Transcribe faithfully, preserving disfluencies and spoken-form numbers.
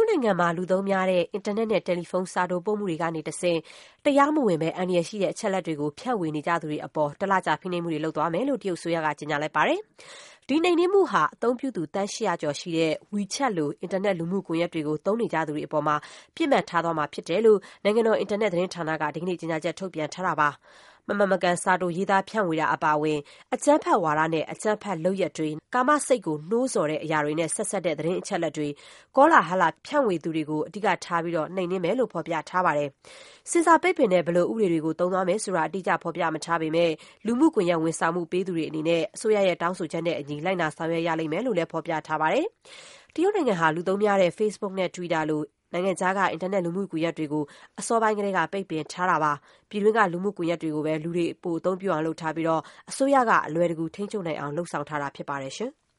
နိုင်ငံမှာလူသုံးများတဲ့အင်တာနက်နဲ့တယ်လီဖုန်းစာတိုပို့မှုတွေကနေတဆင့်တရားမဝင်ပဲအန္တရာယ်ရှိတဲ့အချက်အလက်တွေကိုဖြန့်ဝေနေကြသူတွေအပေါ်တလကြာဖိနှိပ်မှုတွေလုပ်သွားမယ်လို့တရုတ်အစိုးရကကြေညာလိုက်ပါတယ်။ဒီနှိမ်နင်းမှုဟာအသုံးပြုသူသန်းရှစ်ရာကျော်ရှိတဲ့ WeChat လိုအင်တာနက်လူမှုကွန်ရက်တွေကိုသုံးနေကြသူတွေအပေါ်မှာပြစ်မှတ်ထားသွားမှာဖြစ်တယ်လို့နိုင်ငံတော်အင်တာနက်သတင်းဌာနကဒီကနေ့ကြေညာချက်ထုတ်ပြန်ထားတာပါ။မမှန်မကန်စာတိုရေးသားဖြန့်ဝေတာအပါအဝင်အကြမ်းဖက်ဝါဒနဲ့အကြမ်းဖက်လုပ်ရပ်တွေကာမစိတ်ကိုနှိုးဆော်တဲ့အရာတွေနဲ့ဆက်စပ်တဲ့သတင်းအချက်အလက်တွေကောလာဟလဖြန့်ဝေသူတွေကိုအဓိကထားပြီးနှိမ်နင်းမယ်လို့ဖော်ပြထားပါတယ်။စင်ဆာပိတ်ပင်တဲ့ဘယ်လိုဥပဒေတွေကိုသုံးသွားမယ်ဆိုတာအတိအကျဖော်ပြမထားပေမဲ့လူမှုကွန်ရက်ဝန်ဆောင်မှုပေးသူတွေအနေနဲ့အစိုးရရဲ့တောင်းဆိုချက်နဲ့အညီလိုက်နာဆောင်ရွက်ရလိမ့်မယ်လို့လည်းဖော်ပြထားပါတယ်။တရုတ်နိုင်ငံဟာလူသုံးများတဲ့ Facebook နဲ့ Twitter လိုနိုင်ငံခြားကအင်တာနက်လူမှုကွန်ရက်တွေကိုအစောပိုင်းကတည်းကပိတ်ပင်ထားတာပါ။ပြည်တွင်းကလူမှုကွန်ရက်တွေကိုပဲလူတွေပိုအသုံးပြုအောင်လုပ်ထားပြီးအစိုးရကအလွယ်တကူထိန်းချုပ်နိုင်အောင်လုပ်ဆောင်ထားတာဖြစ်ပါတယ်ရှင်။